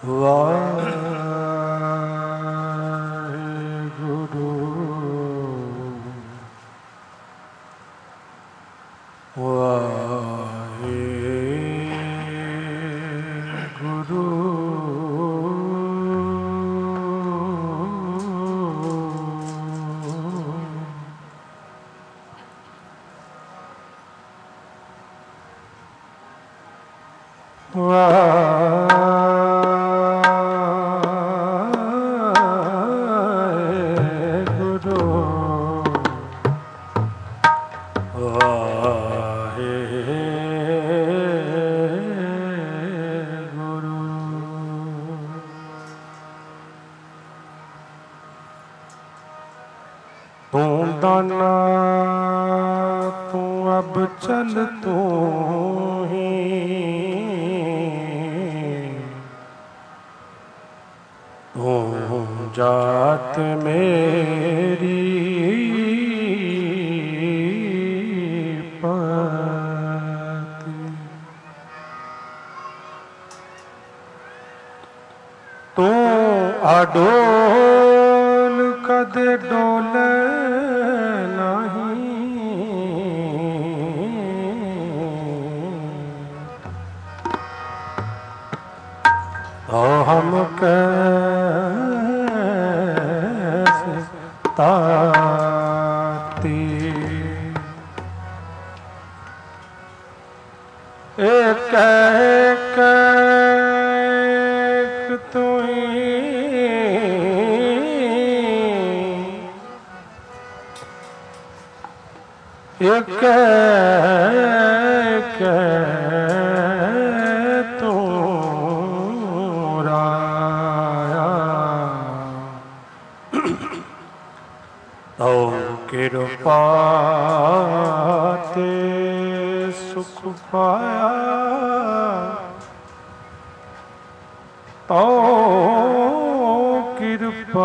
ਵਾਹਿਗੁਰੂ ਵਾਹਿਗੁਰੂ ਤੂੰ ਦਾਨਾ ਤੂੰ ਅਬ ਚਲ ਤੂੰ ਹੀ ਤੂੰ ਜਾਤ ਮੇਰੀ ਪਤੀ ਤੂੰ ਅਡੋਲ ਕਦੇ ਡੋਲੇ हम कैसे ताती एक एक तू एक एक ਕਿਰਪਾ ਤੇ ਸੁਖ ਪਾਇਆ ਤੋ ਕਿਰਪਾ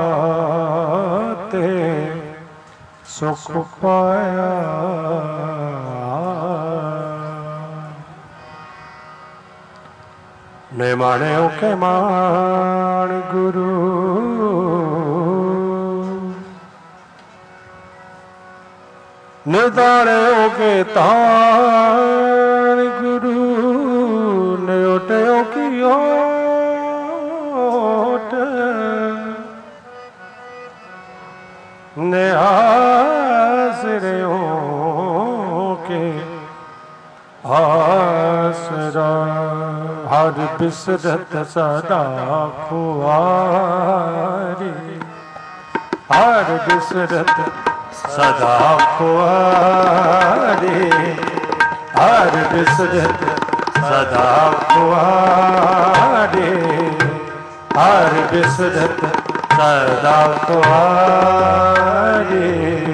ਤੇ ਸੁਖ ਪਾਇਆ ਨਿਮਾਣਿਓ ਕੇ ਮਾਣ ਗੁਰੂ ਨਿਤਾਣਿਓ ਕੇ ਤਾਣ ਗੁਰੂ ਨਿਓਟਿਓ ਕੀ ਓਟ ਨਿਆਸਰਿਓ ਕੇ ਆਸਰਾ ਹਰ ਬਿਸਰਤ ਸਦਾ ਖੁਆਰੀ ਹਰ ਬਿਸਰਤ ਸਦਾ ਖੁਆਰੀ ਹਰ ਬਿਸਰਤ ਸਦਾ ਖੁਆਰੀ ਹਰ ਬਿਸਰਤ ਸਦਾ ਖੁਆਰੀ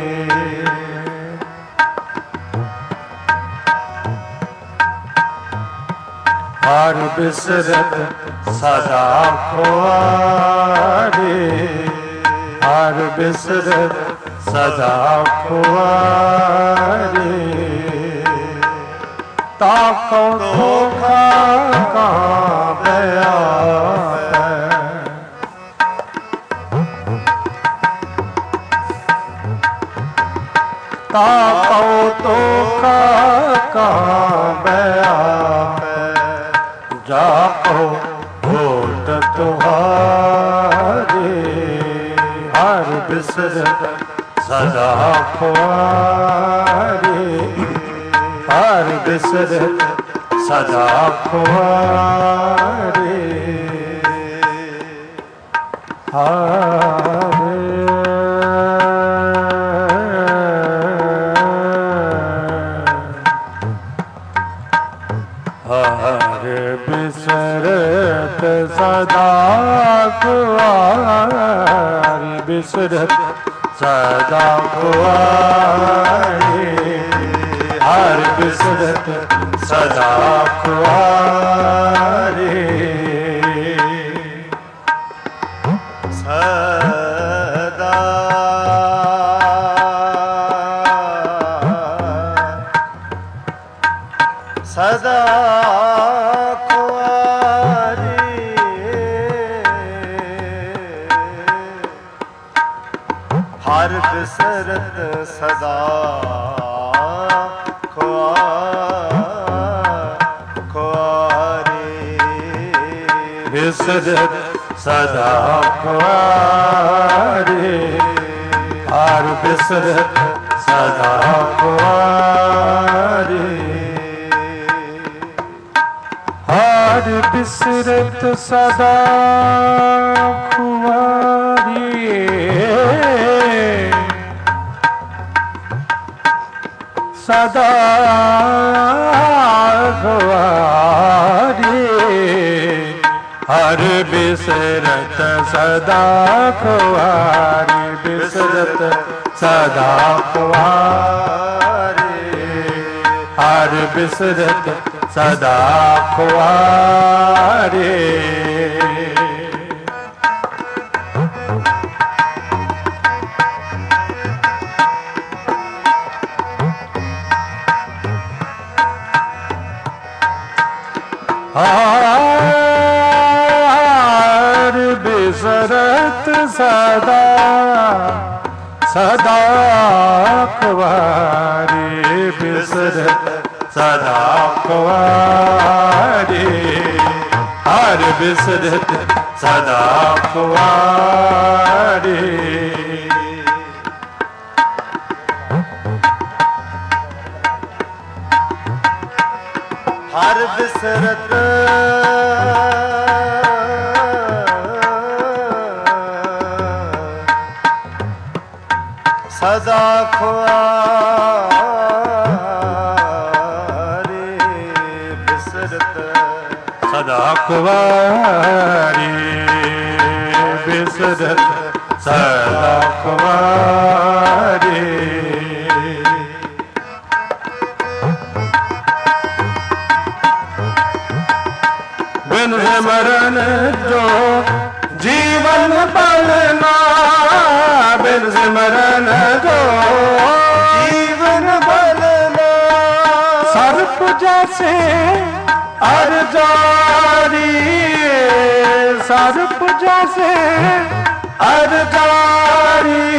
ਹਰ ਬਿਸਰਤ ਸਦਾ ਖੁਆਰੀ ਹਰ ਬਿਸਰਤ ਸਦਾ ਖੁਆਰੀ ਤਾਕੋ ਧੋਖਾ ਕਹਾਂ ਪਿਆ ਤਾਕੋ ਧੋਖਾ ਕਹਾਂ ਪਿਆ ਜਾਕੋ ਹੋਟ ਤੁਹਾਰੇ ਹਰ ਬਿਸਰਤ ਸਦਾ ਖੁਆਰੀ ਹਰ ਬਿਸਰਤ ਸਦਾ ਖੁਆਰੀ ਹਰ ਬਿਸਰਤ ਸਦਾ ਖੁਆਰੀ ਬਿਸਰਤ ਸਦਾ ਖੁਆਰੀ ਹਰ ਬਿਸਰਤ ਸਦਾ ਖੁਆਰੀ ਸਦਾ ਸਦਾ ਖੁਆਰੀ ਬਿਸਰਤ ਸਦਾ ਖੁਆਰੀ ਬਿਸਰਤ ਸਦਾ ਖੁਆਰੀ ਹਰ ਬਿਸਰਤ ਸਦਾ ਖੁਆਰੀ ਹਰ ਬਿਸਰਤ ਸਦਾ ਖੁਆਰੀ ਸਦਾ ਖੁਆਰੀ ਹਰ ਬਿਸਰਤ ਸਦਾ ਖੁਆਰੀ ਬਿਸਰਤ ਸਦਾ ਖੁਆਰੀ ਹਰ ਬਿਸਰਤ ਸਦਾ ਖੁਆਰੀ ਹਰ ਬਿਸਰਤ ਸਦਾ ਸਦਾ ਖੁਆਰੀ ਬਿਸਰਤ ਸਦਾ ਖੁਆਰੀ ਹਰ ਬਿਸਰਤ ਸਦਾ ਖੁਆਰੀ ਹਰ ਬਿਸਰਤ ਸਦਾ ਖੁਆਰੀ ਬਿਸਰਤ ਸਦਾ ਖੁਆਰੀ ਬਿਸਰਤ ਸਦਾ ਖੁਆਰੀ ਬਿਨ ਸਿਮਰਨ ਜੋ ਜੀਵਨ ਬਲਨਾ ਬਿਨ ਸਿਮਰਨ ਜੋ ਜੀਵਨ ਬਲਨਾ ਸਰਪ ਜੈਸੇ ਅਰ ਜਾਰੀ ਸਰਪ ਜੈਸੇ ਅਰ ਜਾਰੀ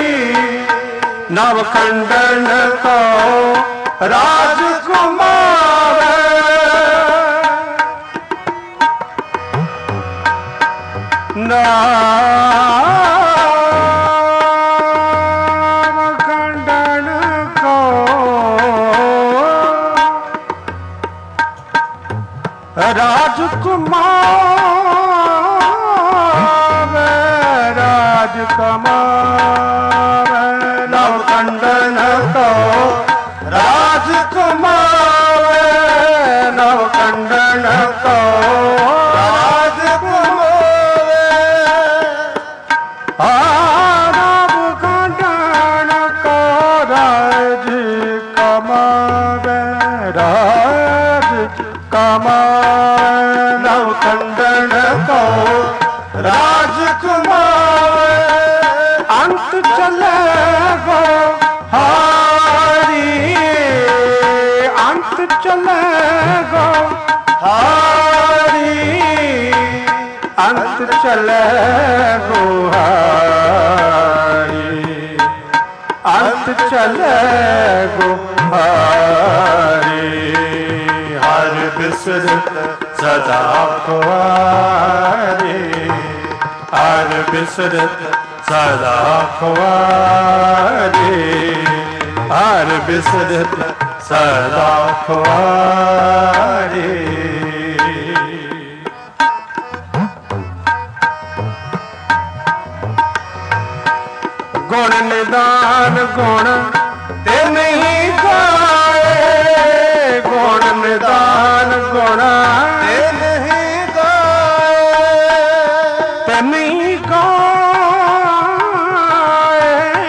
ਨਵ ਖੰਡਨ ਕੋ ਰਾਜ ਕੁਮਾਰ ਨਾਮ ਖੰਡਨ ਕੋ ਰਾਜਕੁਮਾਰ ਰਾਜਕੁਮਾਰ ਨਵ ਖੰਡਨ ਕੋ ਰਾਜਕੁਮਾਰ ਨਵ ਖੰਡਨ ਕੋ ਨਵ ਖੰਡਨ ਕੋ ਰਾਜਕੁਮਾਰ ਅੰਤ ਚਲੇ ਗੋ ਹਾਰੀ ਅੰਤ ਚਲੇ ਗੋ ਹਾਰੀ ਅੰਤ ਚਲੇ ਗੋ ਹਾਰੀ ਅੰਤ ਚਲੇ ਗੋ ਹਾਰੀ ਹਰ ਬਿਸਰਤ ਸਦਾ ਖੁਆਰੀ ਹਰ ਬਿਸਰਤ ਸਦਾ ਖੁਆਰੀ ਹਰ ਬਿਸਰਤ ਸਦਾ ਖੁਆਰੀ ਗੁਣ ਨਿਦਾਨ ਗੁਣ ਤੇ ਨਹੀਂ ਗਾਏ ਗੁਣ ਨਿਦਾਨ ਗੁਣ ਤੇ ਨਹੀਂ ਗਾਏ ਤੇ ਨਹੀਂ ਗਾਏ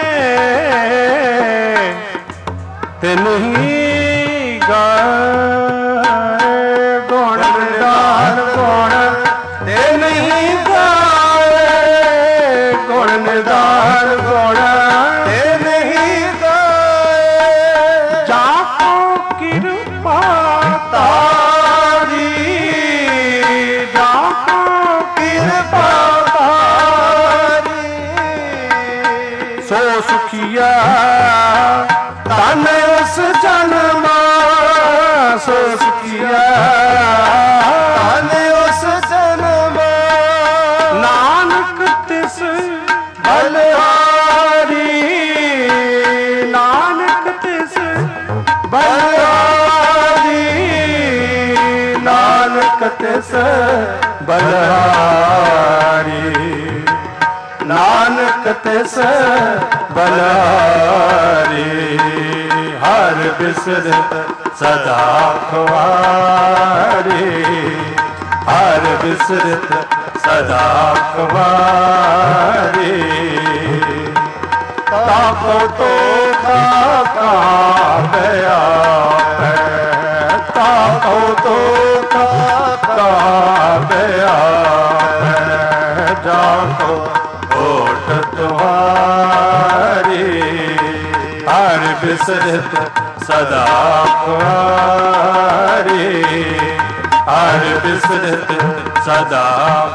ਤੇ ਨਹੀਂ ਗਾਏ ਗੁਣ ਨਿਦਾਨ ਗੁਣ ਤੇ ਨਹੀਂ ਗਾਏ ਗੁਣ ਨਿਦਾਨ ਗੁਣ ਤੇ ਨਹੀਂ ਗਾਏ ਜਾ ਕੋ ਕਿਰਪਾ ਤਾਰੀ ਜਾ ਕੋ ਕਿਰਪਾ किया तन उस जन्म सोच किया तन उस जन्म नानक तिस बलिहारी नानक तिस बलिहारी नानक तिस बलिहारी नानक तिस बलिहारी हर बिसरत सदा खुआरी हर बिसरत सदा खुआरी ताको तो खाका गया है ताको तो खाका गया है जाको ओट तुम्हारी हर बिसरत सदा खुआरी हर बिसरत सदा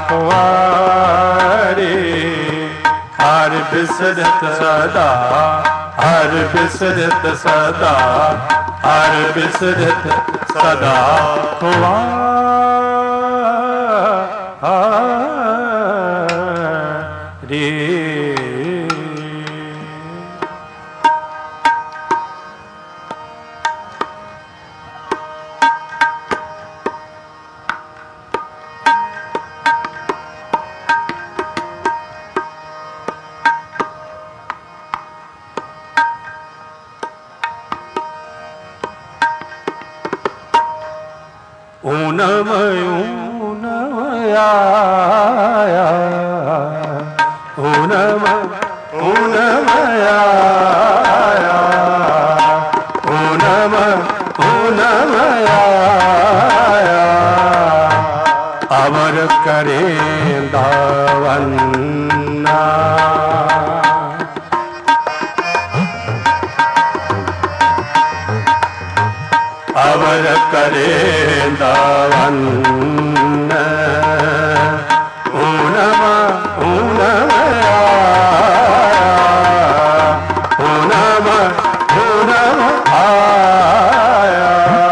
खुआरी हर बिसरत सदा हर बिसरत सदा हर बिसरत सदा खुआरी ऊनमया ऊनमया ऊनमया अमर करे दावन्ना अमर करे दावन्न ऊनम ऊनमया ऊनम ऊनम आया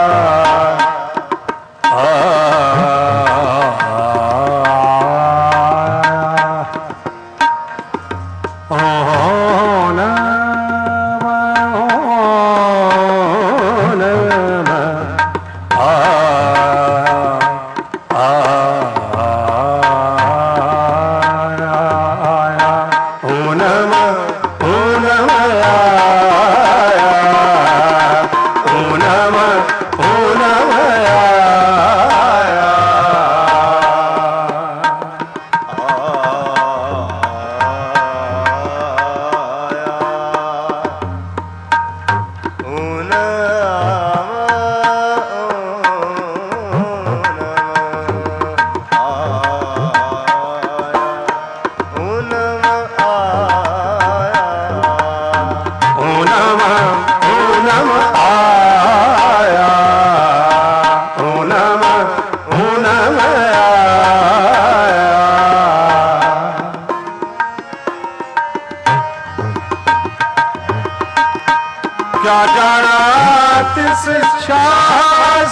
क्या जाना तिस शास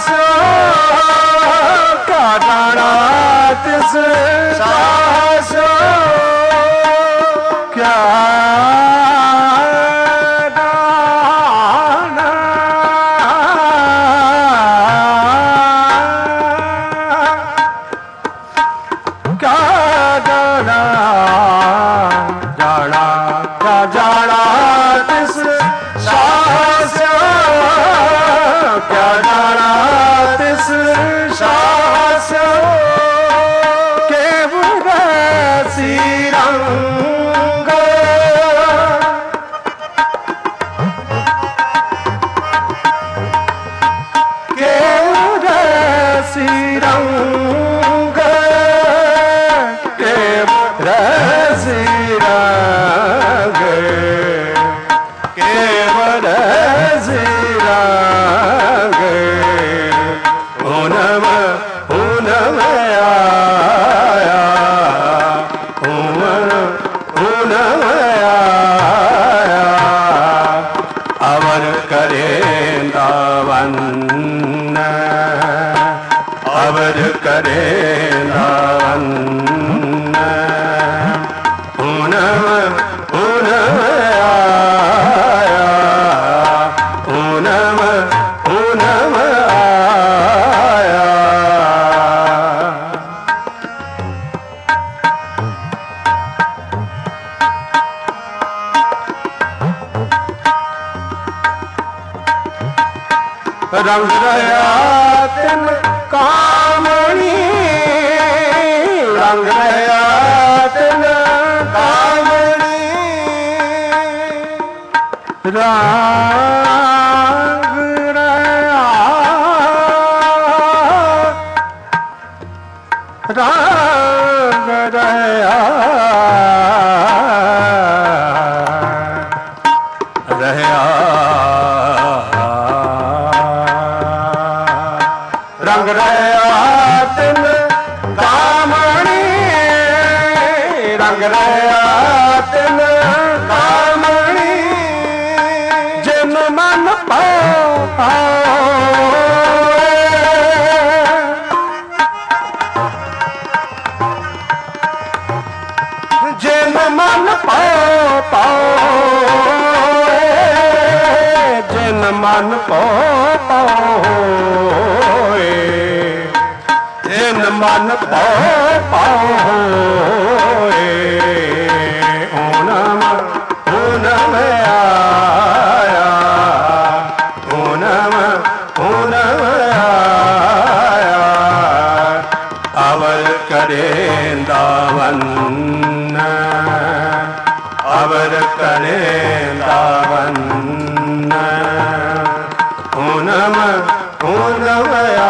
क्या जाना तिस शास क्या रंग करेंदा वन्न पूनम पूनम आया पूनम पूनम आया रंग रहा तिन कामणी रंग रहा तिन कामणी रंग रहा रंग रहा रहा रंग रहा तिन कामणी रंग रहा तिन कामणी जिन मन जिन मन जिन मन जिन मन पाओए पूनम पूनम आया पूनम पूनम आया अवर करेंदा वन्न अवर करेंदा वन्न पूनम पूनम आया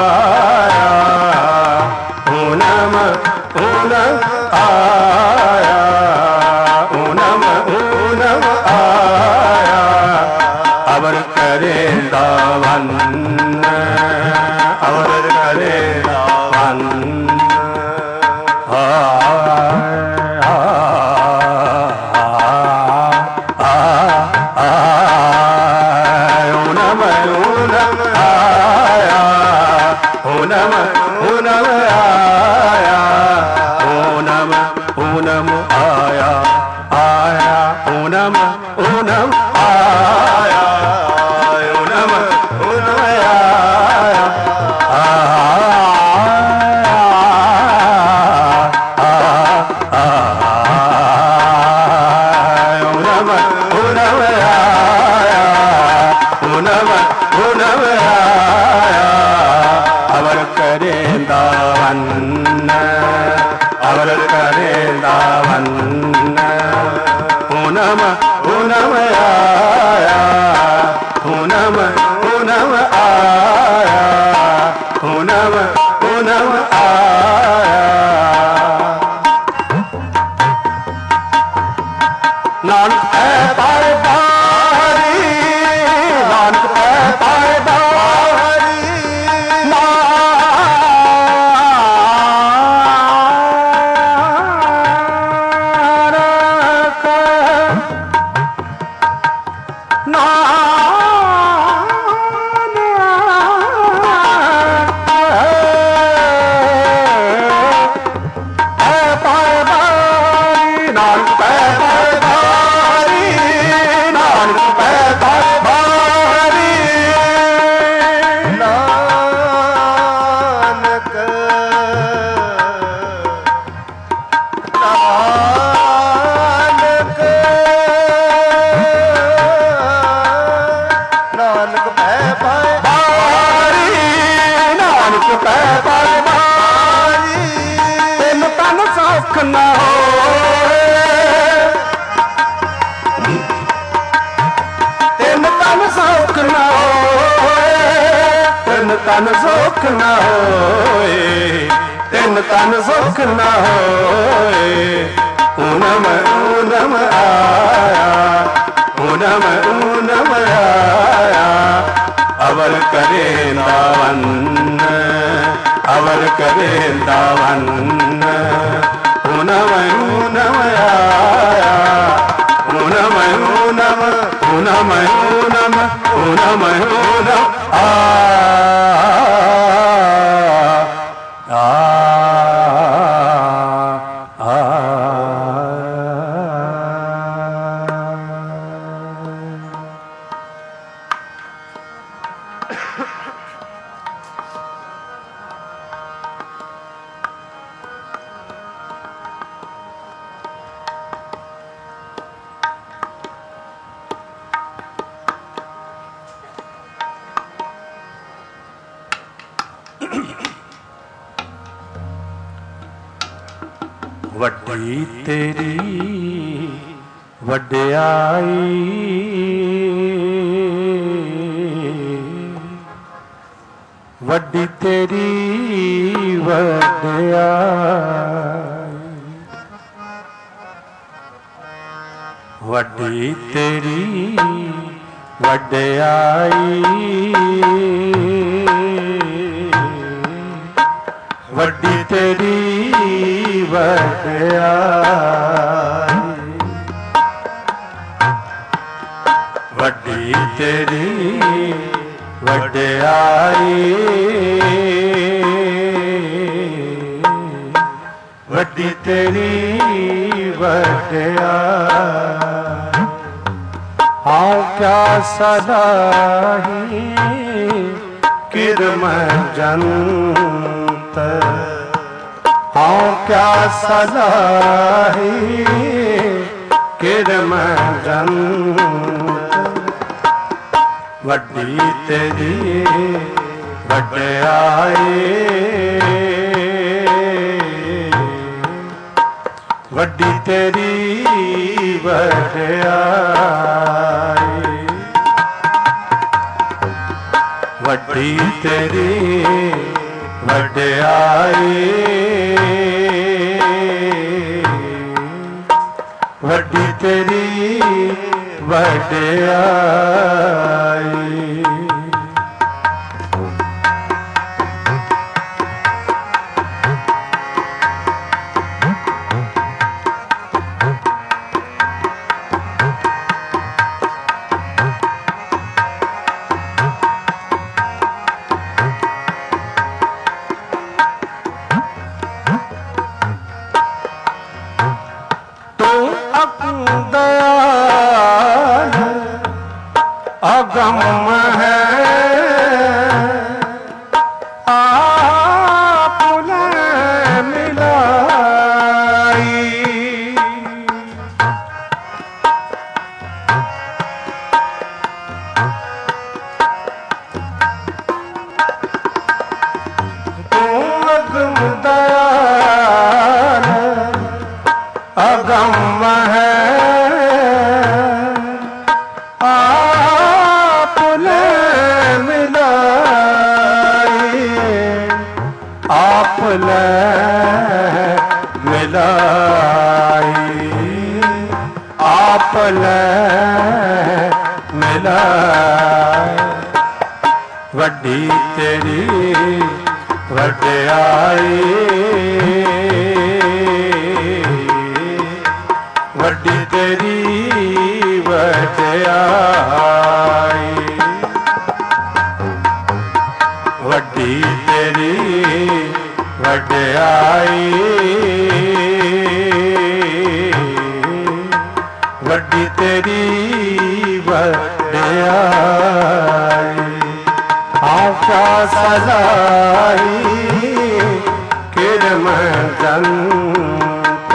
पूनम पूनम आया पूनम पूनम आया अवर करेंदा वन्न अवर करेंदा वन्न पूनम पूनम आया पूनम पूनम आया आया पूनम पूनम आया पूनम पूनम आया पूनम पूनम आया पूनम पूनम आया अवर करेंदा वन्न अवर करेंदा वन्न पूनम पूनम आया पूनम पूनम आया पूनम पूनम आया नानक है पाए बारी नानक है पाए बारी न होए तिन तन सौख न होए तिन तन सौख न होए तिन तन सौख न होए पूनम पूनम आया पूनम पूनम आया अवर करेंदा वन्न अवर करेंदा वन्न पूनम पूनम आया पूनम पूनम पूनम पूनम पूनम पूनम वड्डी तेरी वड्याई, वड्डी तेरी वड्याई, वड्डी तेरी वड्याई, वड्डी तेरी वड्याई, वड्डी तेरी वड्याई, वड्डी तेरी वड्याई। हाँ क्या सलाही किरम जंत, हाँ क्या सलाही किरम जंत, वड्डी तेरी वड्याई, वड्डी तेरी वड्याई, वड्डी तेरी वड्याई, वड्डी तेरी वड्याई। अगम है आपने मिलाई, तुम अगम दयाल अगम है आपने मिलाई, आपने मिलाई, वड्डी तेरी वड्याई, वड्डी तेरी वड्याई, वड्डी तेरी वड्याई, वड्डी तेरी वड्याई। आशा सलाई किरम जंत,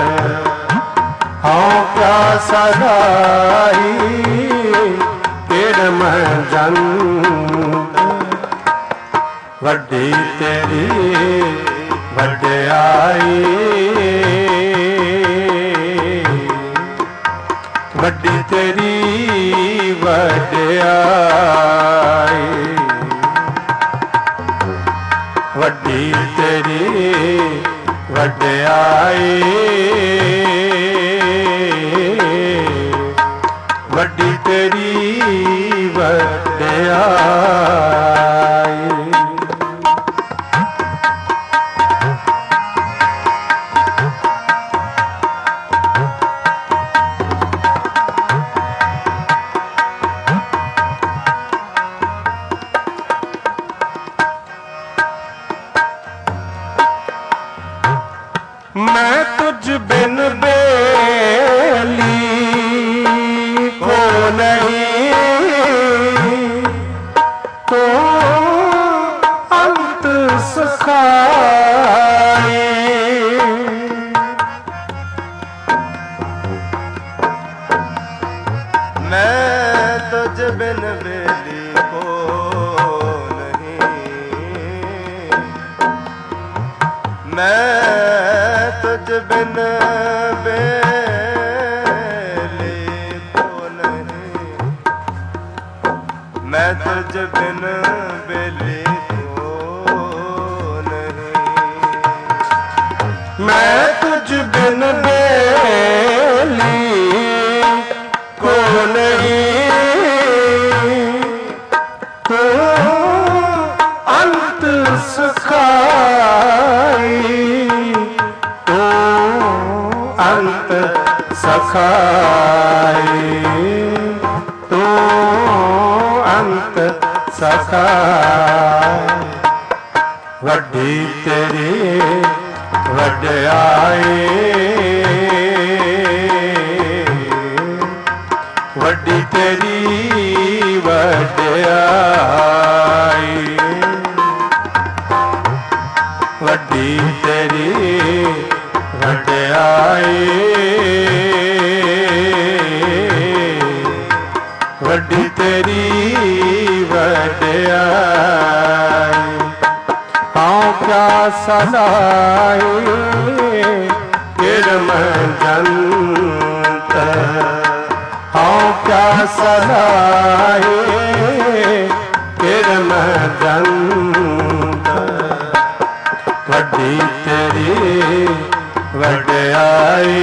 आशा सलाई किरम जंत, वड्डी तेरी वड्याई, वड्डी तेरी वड्याई, वड्डी तेरी वड्याई, वड्डी तेरी वड्याई। मैं तुझ बिन बेली को नहीं, तो अंत सुखाए, मैं तुझ बिन बेली को नहीं, मैं तुझ तुझ बिन बेली को नहीं, मैं तुझ बिन बेली को नहीं, मैं तुझ बिन बेली को नहीं, तू अंत सखाई, तू अंत सखाई, तू अंत सखाई। वड्डी तेरी वड्याई, वड्डी तेरी वड्याई, वड्डी तेरी वड्याई, वड्डी तेरी वड्याई। हाँ क्या सदाई किरम जंत, हाँ क्या सदाई किरम जंत। वड्डी तेरी वड्याई,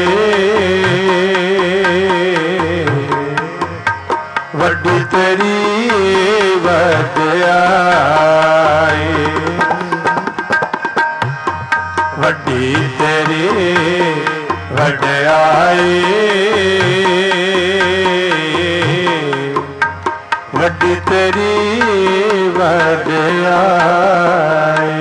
वड्डी तेरी वड्याई, वड्डी तेरी वड्याई, वड्डी तेरी वड्याई।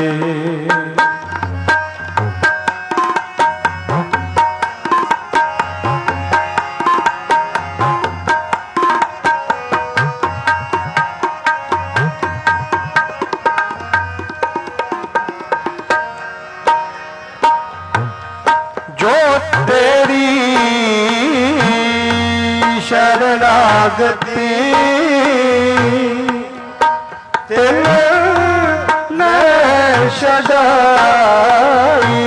जो तेरी शरणागति तिने छड़ाई,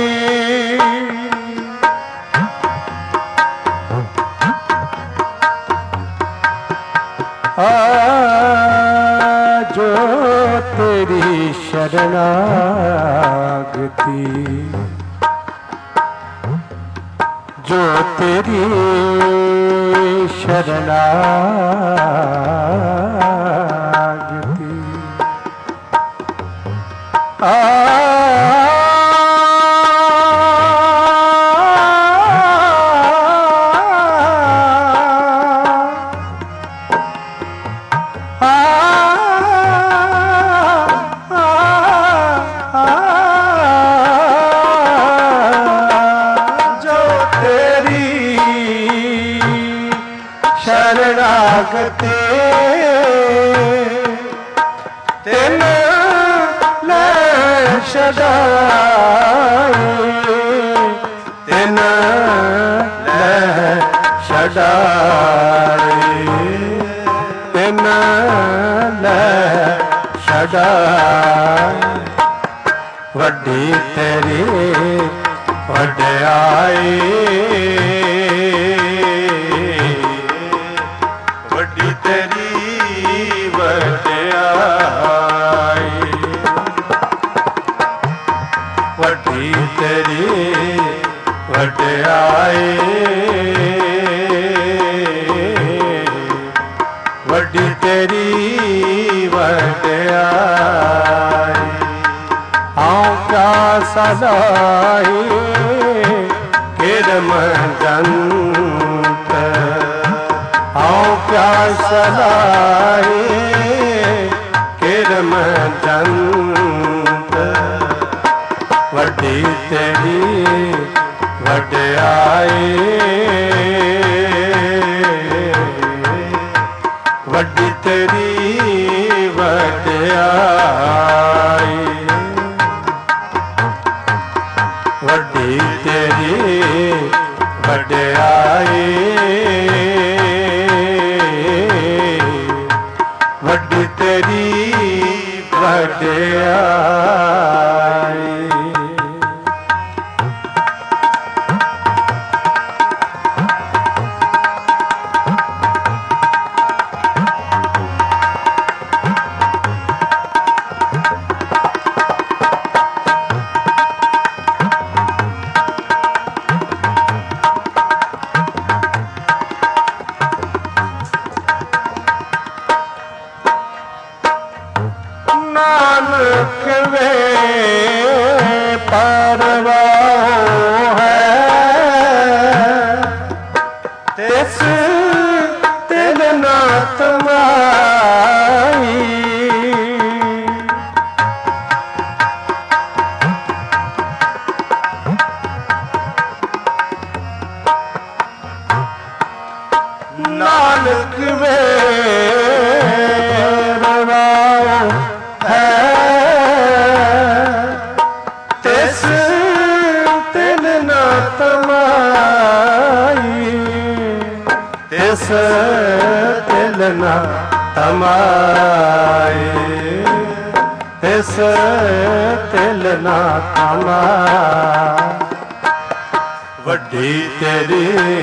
जो तेरी शरणागति, जो तेरी शरणागति, शरणागति तिन ले छड़ाई, तिन ले छड़ाई, तिन ले छड़ाई। वड्डी तेरी वड्याई, वड्डी तेरी वड्याई, वड्डी तेरी वड्याई, वड्डी तेरी वड्याई। हाँ क्या सदाई किरम जंत, हाँ क्या सदाई किरम जंत। वड्डी तेरी वड्याई, वड्डी तेरी वड्याई, वड्डी तेरी वड्याई, वड्डी तेरी वड्याई। तमाई तिस तिल न तमाई तिस तिल न तमाई वड्डी तेरी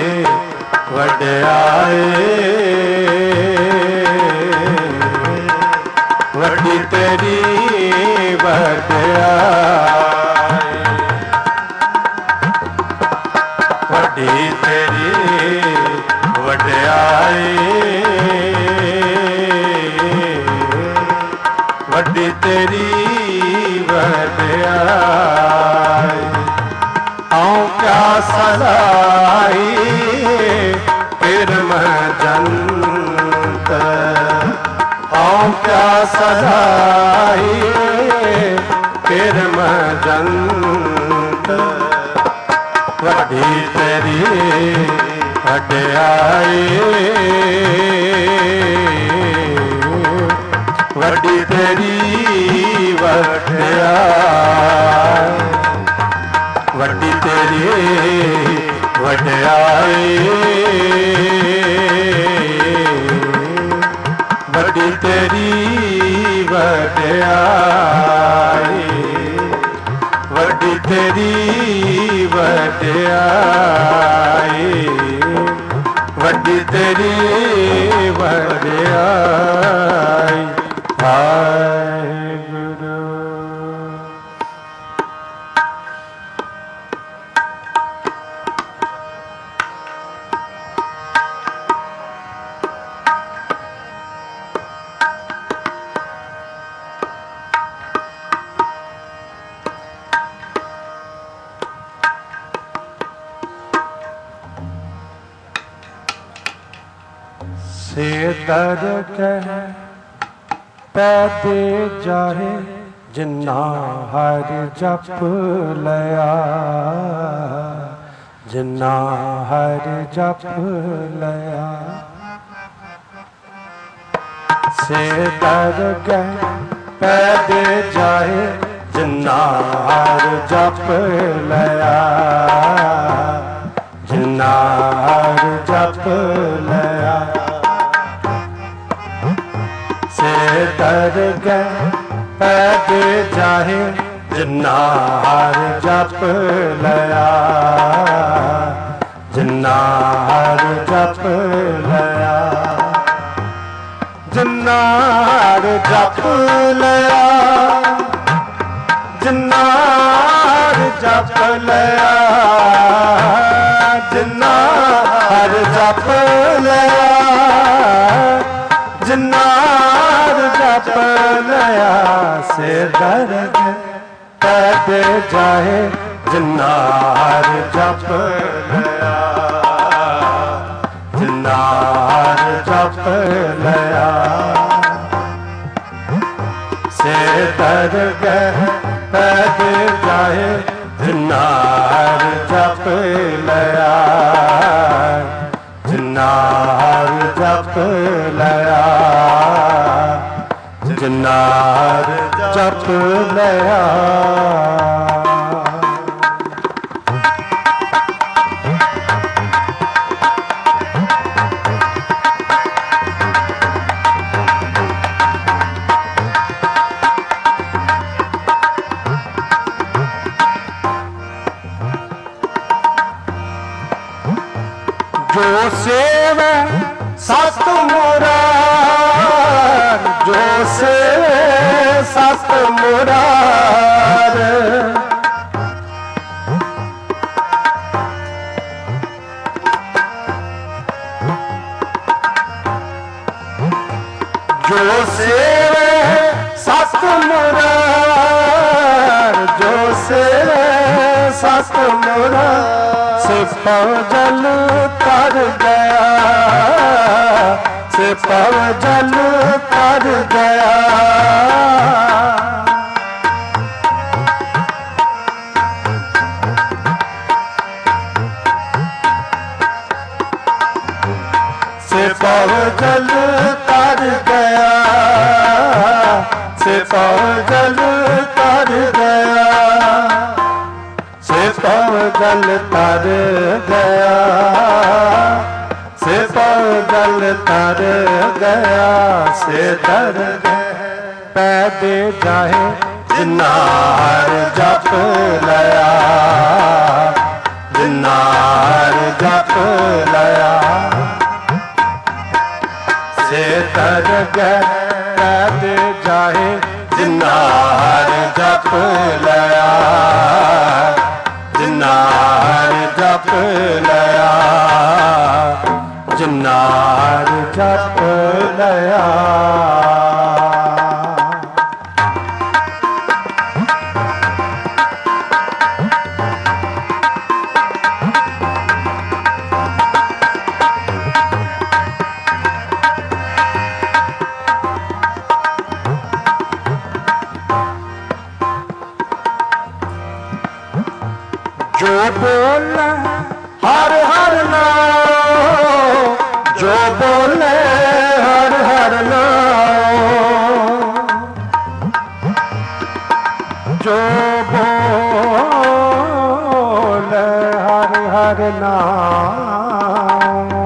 वड्याई वड्डी तेरी वड्याई वड्डी तेरी वड्याई वड्डी तेरी वड्याई आऊं क्या सदाई फिर मैं जंत आऊं क्या सदाई फिर मैं जंत वड्डी तेरी वड्याई वड्डी तेरी वड्याई वड्डी तेरी वड्याई वड्डी तेरी वड्याई वड्डी तेरी वड्याई वड्डी तेरी वड्याई वाहेगुरु। से दर कह पैदे जाहे जिन्ना हर जप लया जिन्ना हर जप लया से दर कह पैदे जाहे जिन्ना हर जप लया जिन्ना हर जप लया से तर गए पैद जाहे जिन्ना हर जप लया जिन्ना हर जप लया जिन्ना हर जप लया जिन्ना हर जप लया जिन्ना हर जप लया जिन्ना जप लया से दर्द पैद जाए जिन्ना हर जप लया जिन्ना हर जप लया से दर्द पैद जाए जिन्ना हर जप लया जिन्ना हर जप लया जिन्ना हर जप लया जो सेवे सत मुरार जो सेवे सत मुरार जो सेवे सत मुरार जो सेवे सत मुरार से पव जल तर गया से पव जल तर गया से पव जल तर गया से पव जल तर गया से पव जल तर गया, से पाँव जल तर गया, से तर गया। पैदे जाहे जिन्ना हर जप लया, जिन्ना हर जप लया, से तर गए। पैदे जाहे जिन्ना हर जप लया, जिन्ना हर जप लया, जिन्ना हर जप लया। जो बोले हर हर नाम, जो बोले हर हर नाम, जो बोले हर हर नाम,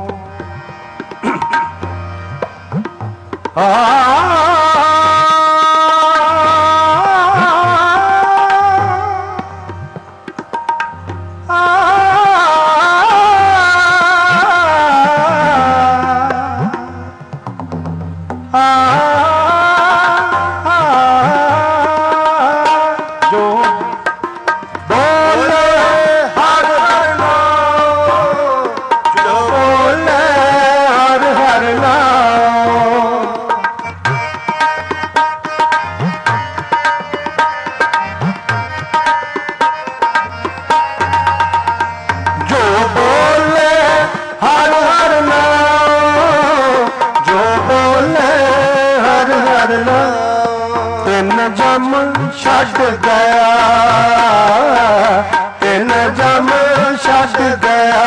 छड़ गया, इन जम छड़ गया।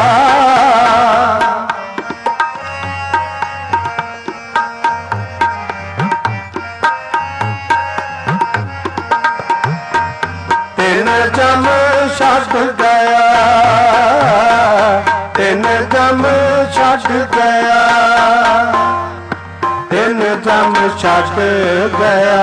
इन जम छड़ गया, इन जम छड़ गया, इन जम छड़ गया,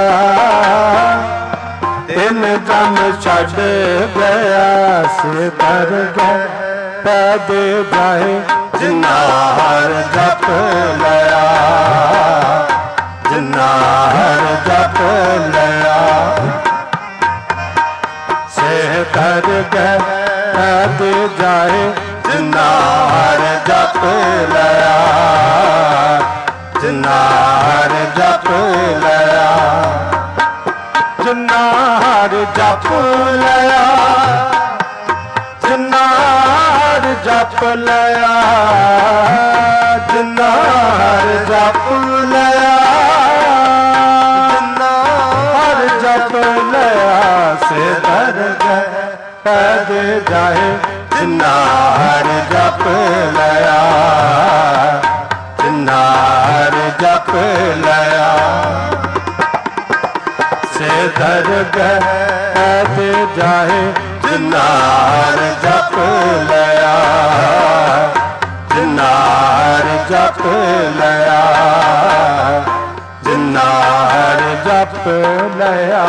इन जम छड़ गया, से तर गए। पैदे जाए जिन्ना हर जप लया, जिन्ना हर जप लया, से तर गए। पैदे जाए जिन्ना हर जप लया, जिन्ना हर जप लया, जिन्ना हर जप लया, जिन्ना हर जप लया, जिन्ना हर जप लया, जिन्ना हर जप लया, से तर गए। पैदे जाए जिन्ना हर जप लया, जिन्ना हर जप लया, से तर गए। पैदे जाए जिन्ना हर जप लया, जिन्ना हर जप लया, जिन्ना हर जप लया।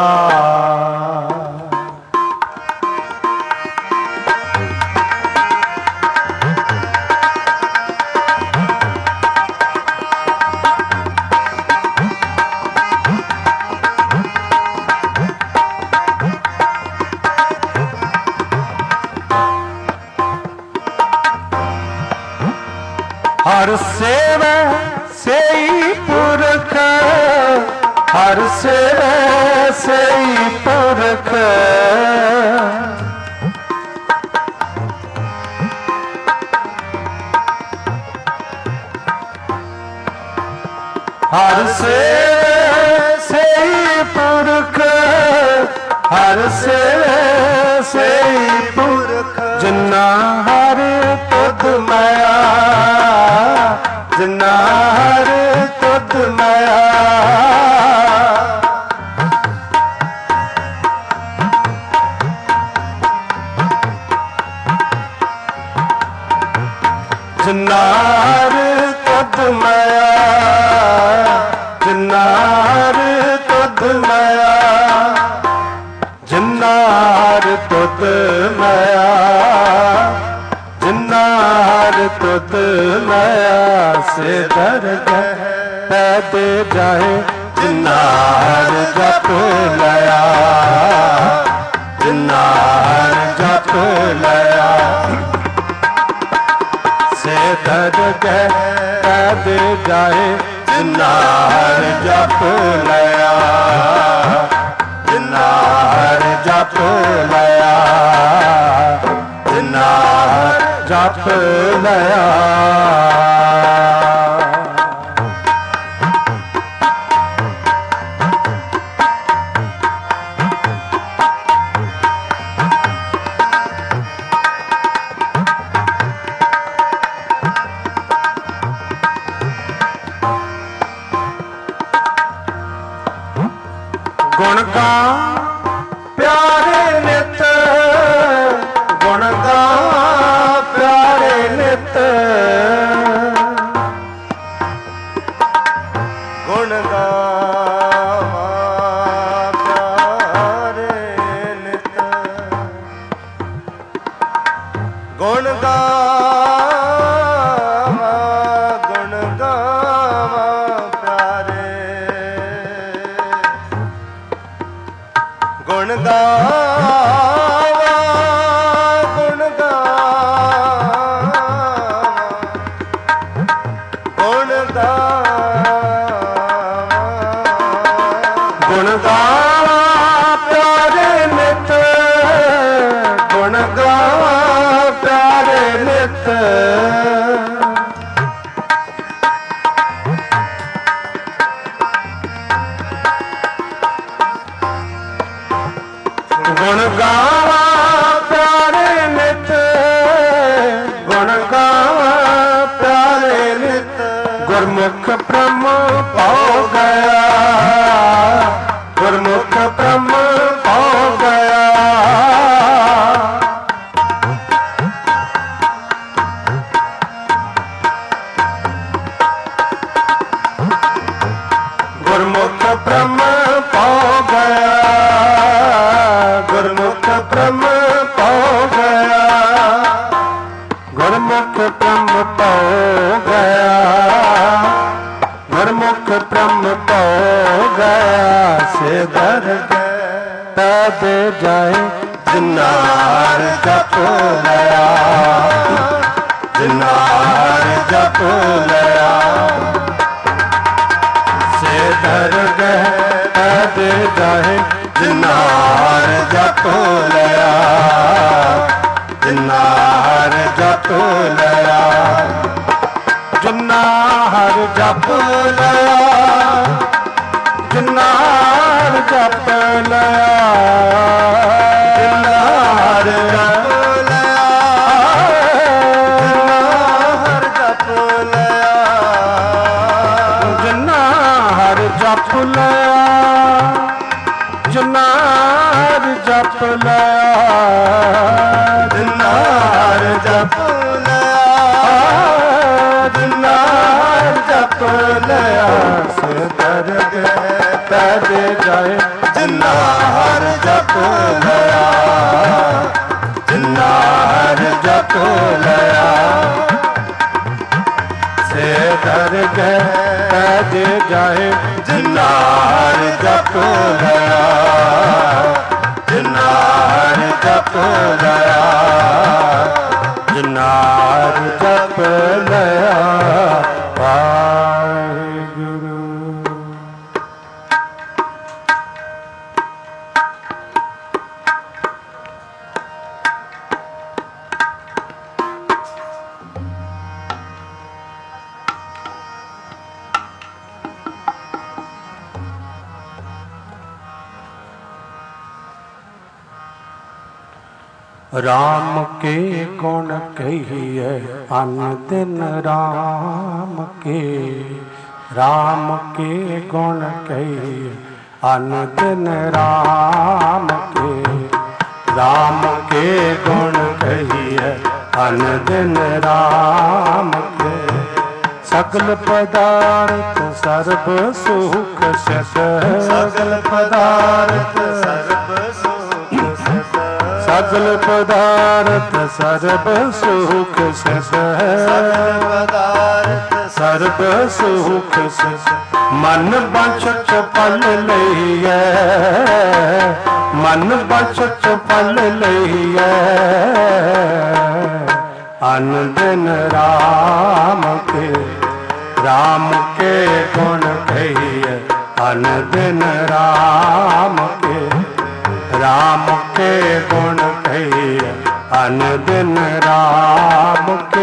हर सेवे सेई पुरख, हर सेवे सेई पुरख, हर सेवे सेई पुरख, हर सेवे सेई पुरख, जिन्ना हर तुध माया, जिन्ना हर तुध माया, जिन्नार तुध माया, जिन्नार तुध माया, जिन्नार तुध माया, जिन्नार तुध माया से दरगह पैदे जाए, जिन्नार जप लया, जिन्नार जप लया से दरगह पैदे जाए, जिन्नार जप लया, जिन्नार जप लया, जिन्नार जप लया। गुण गा प्यारे नित, गुण गा प्यारे नित, गुण गावा प्यारे नित, गुण गावा, गुण गावा प्यारे, गुण गावा, गुण गावा, गुण गावा, गुण गावा प्यारे नित, गुण गावा प्यारे नित, गुण गावा प्यारे नित, गुण गावा प्यारे नित, गुरमुख ब्रह्म पाओ गया, गुरमुख ब्रह्म पाओ गया, गुरमुख ब्रह्म पाओ गया, गुरमुख ब्रह्म पाओ गया, गुरमुख ब्रह्म पाओ गया, गुरमुख ब्रह्म पाओ गया से दरगह पैदे जाए, जिन्नार जप लया, जिन्नार जप लया से दरगह पैदे जाए, जिन्नार जप लया, जिन्नार जप लया, जिन्नार जप लया, जिन्नार जप लया, जिन्नार जप लया, जिन्नार जप लया, जिन्नार जप लया, जिन्नार जप लया, जिन्नार जप लया से दरगह पैदे जाए, जिन्नार जप लया, जिन्नार जप लया से दरगह पैदे जाए, जिन्नार जप लया, जिन्नार जप लया, जिन्नार जप लया वाहिगुरु। राम के गुण कहिए अन दिन राम के गुण कहिए अन दिन राम के गुण कहिए अन दिन राम के। सकल पदार्थ सर्ब सुख सित, सकल पदार्थ सर्ब सुख सित, सकल पदार्थ सर्ब सुख सित, सकल पदार्थ सर्ब सुख सित। मन बचत फल लइए, मन बचत फल लइए, अन दिन राम के, राम के गुण कहिए, अन दिन राम के, राम के गुण कहिए, अन दिन राम के।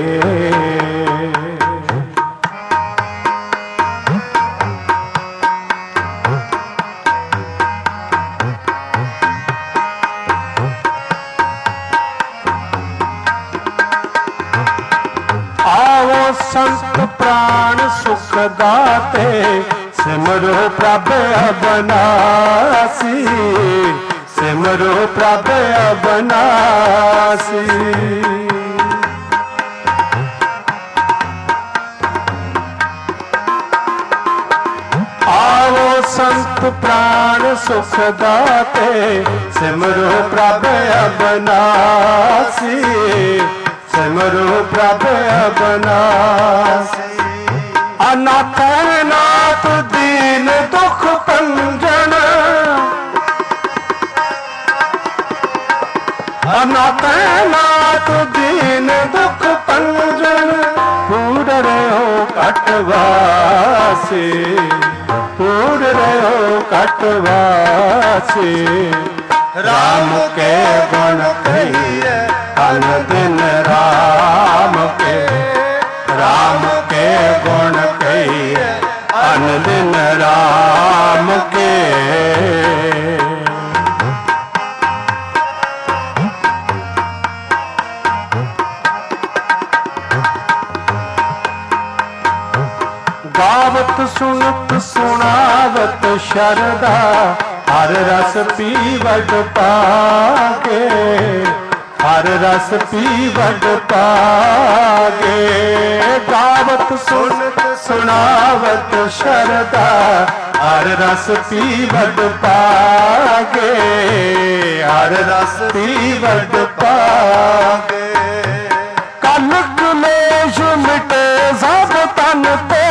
संत प्राण सुख दाते, सिमरो प्रभ अबनासी, सिमरो प्रभ अबनासी। आओ संत प्राण सुख दाते, सिमरो प्रभ अबनासी, सिमरो प्रभ अबनासी। अनाथ नाथ दीन दुख पंजन, अनाथ नाथ दीन दुख पंजन, पूर रहो कटवासी, पूर रहो कटवासी। राम के गुण कहिए, अन दिन राम के, राम के गुण कहिए, अन दिन राम के। गावत सुनत सुनावत शरदा, हर रस पीवत पागे, हर रस पीवत पागे। गावत सुनत सुनावत शरदा, हर रस पीवत पागे, हर रस पीवत पागे। कल क्लेश मिटे सब तन पे,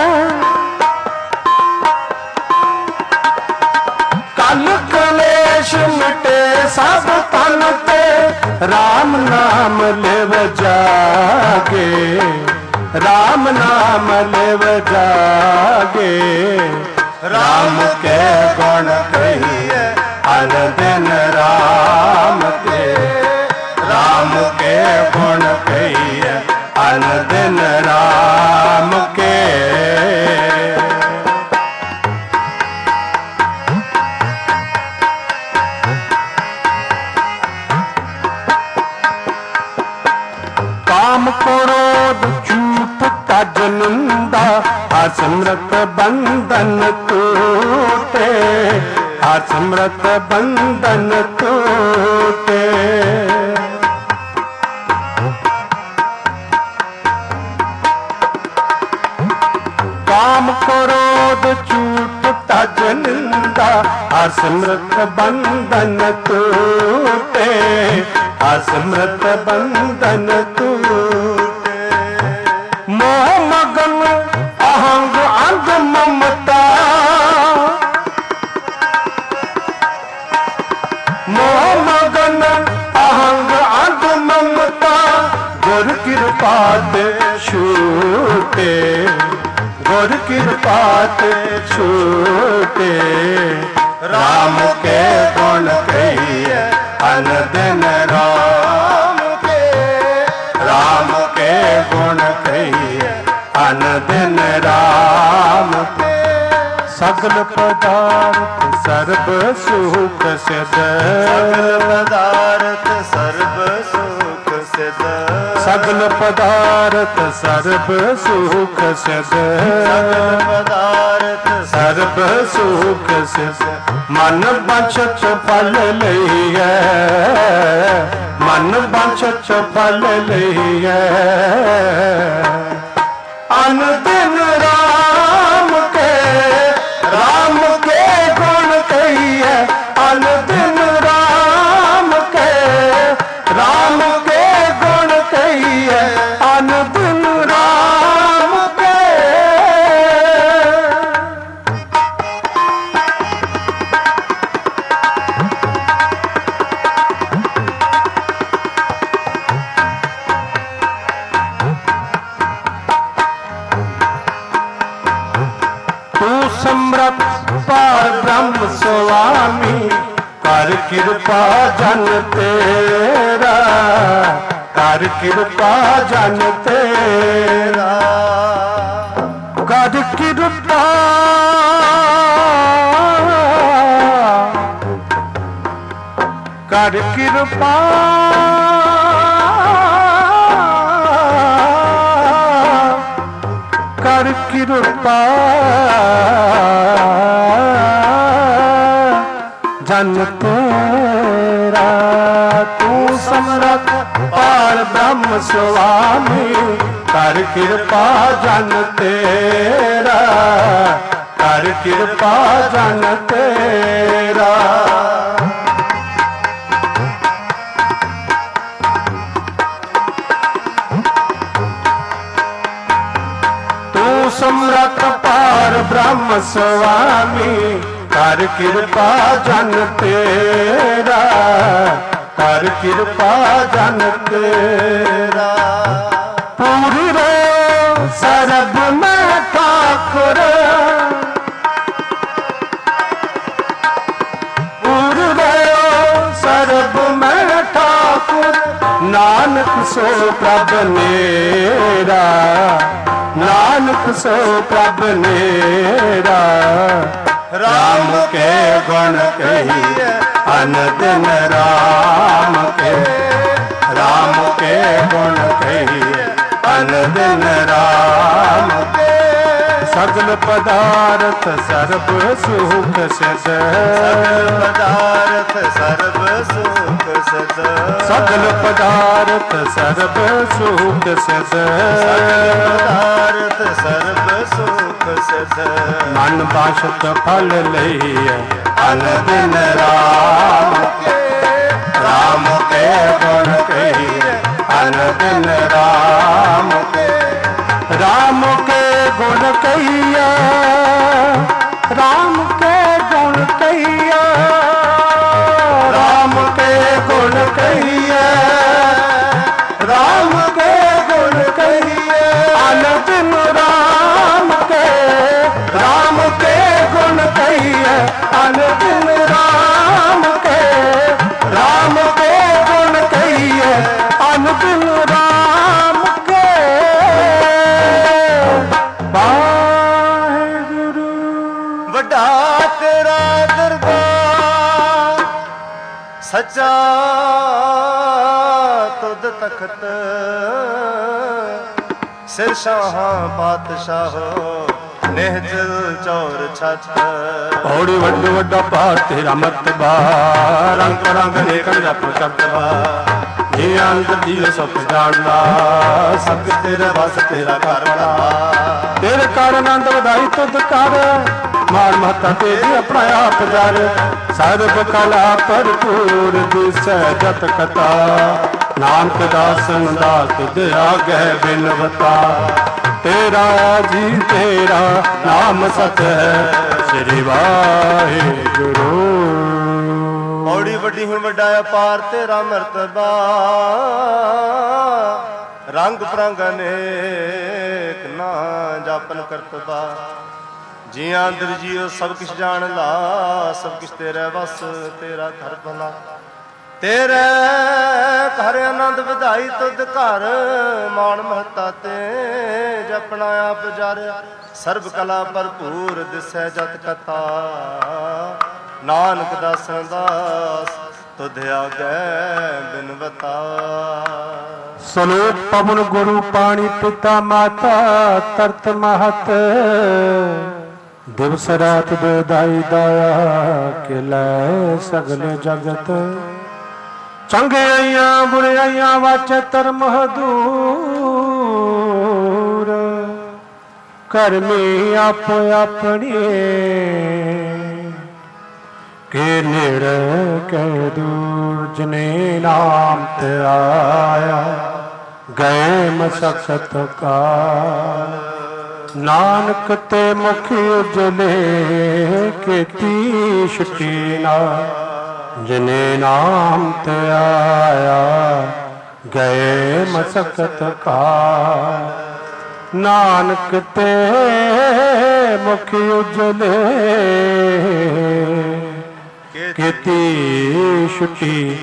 कल क्लेश मिटे सब तन पे, राम नाम लेव जागे, राम नाम लेव जागे। राम के गुण कहिए, अन दिन राम के, राम के गुण कहिए, अन दिन राम के। काम क्रोध झूठ तज निंदा, असमृत बंधन टूटे, असमृत बंधन टूटे। काम क्रोध झूठ तज निंदा, असमृत बंधन टूटे, असमृत बंधन टूटे। मोह मगन अहंग अंग ममता, मोह मगन अहंग अंग ममता, गुर कृपा ते छूटे, गुर कृपा ते छूटे। राम के गुण कहिए, अन दिन राम के, राम के गुण कहिए, अन दिन राम के। सकल पदार्थ सर्ब सुख सिद्ध, सकल पदार्थ सर्ब सुख सिद्ध, ਸਗਲ ਪਦਾਰਥ ਸਰਬ ਸੁਖ ਸਿਧ ਸਗਲ ਪਦਾਰਥ ਸਰਬ ਸੁਖ ਸਿਧ ਮਨ ਬਚਤ ਫਲ ਲਈਐ ਮਨ ਬਚਤ ਫਲ ਲਈਐ ਅਨ ਦਿਨ ਰਾਮ ਕੇ ਗੁਣ ਕਹੀਐ ਅਨ ਦਿਨ ਰਾਮ ਕੇ ਗੁਣ ਕਹੀਐ ਅਨ ਦਿਨ ਰਾਮ ਕੇ ਤੂੰ ਸਮਰੱਥ ਪਾਰ ਬ੍ਰਹਮ ਸੁਆਮੀ ਕਰ ਕਿਰਪਾ ਜਨ ਤੇਰਾ ਕਰ ਕਿਰਪਾ ਜਨ ਤੇਰਾ ਕਰ ਕਿਰਪਾ ਕਰ ਕਿਰਪਾ ਕਰ ਕਿਰਪਾ ਜਨ ਤੇਰਾ ਤੂੰ ਸਮਰੱਥ ਪਾਰ ਬ੍ਰਹਮ ਸੁਆਮੀ ਕਰ ਕਿਰਪਾ ਜਨ ਤੇਰਾ ਕਰ ਕਿਰਪਾ ਜਨ ਤੇਰਾ ਤੂੰ ਸਮਰੱਥ ਪਾਰ ਬ੍ਰਹਮ ਸੁਆਮੀ ਕਰ ਕਿਰਪਾ ਜਨ ਤੇਰਾ ਕਰ ਕਿਰਪਾ ਜਨ ਤੇਰਾ ਪੂਰੀ ਰੇ ਸਰਬ ਮੈਂ ਠਾਕੁਰ ਪੂਰੀ ਰੇ ਸਰਬ ਮੈਂ ਠਾਕੁਰ ਨਾਨਕ ਸੋ ਪ੍ਰਭ ਨੇਰਾ ਨਾਨਕ ਸੋ ਪ੍ਰਭ ਨੇਰਾ ਰਾਮ ਕੇ ਗੁਣ ਕਹੀਏ ਅਨ ਦਿਨ ਰਾਮ ਕੇ ਗੁਣ ਕਹੀਏ ਅਨ ਦਿਨ ਰਾਮ ਕੇ ਸਗਲ ਪਦਾਰਥ ਸਰਬ ਸੁਖ ਸਿਧ ਸਗਲ ਪਦਾਰਥ ਸਰਬ ਸੁਖ ਸਿਧ ਸਗਲ ਪਦਾਰਥ ਸਰਬ ਸੁਖ ਸਿਧ ਸਗਲ ਪਦਾਰਥ ਸਰਬ ਸੁਖ ਸਿਧ ਮਨ ਬਾਸ਼ਤ ਫਲ ਲਈਐ ਅਨ ਦਿਨ ਰਾਮ ਕੇ ਗੁਣ ਕਹੀਏ ਅਨ ਦਿਨ ਰਾਮ ਕੇ ਗੁਣ ਕਹੀਏ ਰਾਮ ਕੇ ਗੁਣ ਕਹੀਏ ਰਾਮ ਕੇ ਗੁਣ ਕਹੀਏ ਰਾਮ ਕੇ ਗੁਣ ਕਹੀਏ ਅਨ ਦਿਨ ਰਾਮ ਕੇ ਗੁਣ ਕਹੀਏ ਅਨ ਦਿਨ ਰਾਮ ਕੇ ਗੁਣ ਕਹੀਏ ਅਨ ਦਿਨ ਰਾਮ ਕੇ ਵਾਹਿਗੁਰੂ ਵੱਡਾ ਤੇਰਾ ਦਰਬਾਰ ਸੱਚਾ ਤੁਧ ਤਖਤ ਸਿਰ ਸ਼ਾਹਾਂ ਪਾਤਸ਼ਾਹੋ ਨਿਹਚਲ ਚੌਰ ਛੱਤ ਔੜੀ ਵੱਡ ਵੱਡਾ ਭਾਰ ਤੇਰਾ ਮਰਤਬਾ ਰੰਗ ਰੰਗ ਨੇਕ ਜਪ ਕਰਤਬਾ ਜੀ ਅੰਦਰ ਦੀ ਸਭ ਜਾਣਦਾ ਸਭ ਤੇਰੇ ਵਸ ਤੇਰਾ ਘਰ ਬੜਾ ਤੇਰੇ ਕਰ ਆਨੰਦ ਵਧਾਈ ਤੁਧ ਕਰ ਮਾਰ ਮਹਤਾ ਤੇਰੀ ਆਪਣਾ ਆਪ ਜਰ ਸਰਬ ਕਲਾ ਭਰਪੂਰ ਦਿਸੈ ਜਤ ਕਥਾ ਨਾਨਕ ਦਾਸਨ ਦਾ ਤੁਧ ਆਗੈ ਬਿਨਵਤਾ ਤੇਰਾ ਜੀ ਤੇਰਾ ਨਾਮ ਸਤ ਹੈ ਸ੍ਰੀ ਵਾਹਿਗੁਰੂ ਔੜੀ ਵੱਡੀ ਹੁਣ ਵੱਡਾ ਅਪਾਰ ਤੇਰਾ ਮਰਤਬਾ ਰੰਗ ਪ੍ਰੰਗ ਅਨੇਕ ਨਾ ਜਾਪਨ ਕਰਤਬਾ ਜੀਆਂ ਅੰਦਰ ਜੀਓ ਸਭ ਕੁਛ ਜਾਣ ਲਾ ਸਭ ਕੁਛ ਤੇਰਾ ਵਸ ਤੇਰਾ ਘਰ ਭਲਾ ਤੇਰੇ ਘਰ ਆਨੰਦ ਵਧਾਈ ਤੁਧ ਘਰ ਮਾਣ ਮਹਤਾ ਤੇ ਜਪਣਾ ਆਪ ਜਰ ਸਰਬ ਕਲਾ ਭਰਪੂਰ ਦਿਸੈ ਜਤ ਕਥਾ ਨਾਨਕ ਦਾਸਨ ਦਾਸ ਤੁਧ ਆਗੈ ਬਿਨਵਤਾ ਸਲੋਕ ਪਵਨ ਗੁਰੂ ਪਾਣੀ ਪਿਤਾ ਮਾਤਾ ਤਰਤ ਮਹਤ ਦਿਵਸ ਰਾਤ ਬੇਦਾਈ ਦਾਇਆ ਕਿ ਲੈ ਸਗਲ ਜਗਤ ਚੰਗਿਆਈਆਂ ਬੁਰਾਈਆਂ ਵਾਚੈ ਧਰਮ ਹਦੂਰ ਕਰਮੀ ਆਪੋ ਆਪਣੀਏ ਕੇ ਨੇੜੇ ਕਹਿ ਦੂਰ ਜਿਨੇ ਨਾਮ ਤੇ ਆਇਆ ਗਏ ਮਸਕਤ ਕਾਲ ਨਾਨਕ ਤੇ ਮੁਖ ਉਜਲੇ ਕੀਤੀ ਛੁਟੀ ਨਾ ਜਿਨੇ ਨਾਮ ਤੇ ਆਇਆ ਗਏ ਮਸਕਤ ਕਾਲ ਨਾਨਕ ਤੇ ਮੁਖ ਉਜਲੇ ਕੀਤੀ ਛੁਟੀ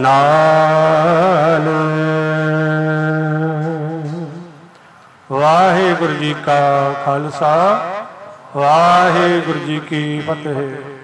ਨਾਲ। ਵਾਹਿਗੁਰੂ ਜੀ ਕਾ ਖਾਲਸਾ ਵਾਹਿਗੁਰੂ ਜੀ ਕੀ ਫਤਿਹ।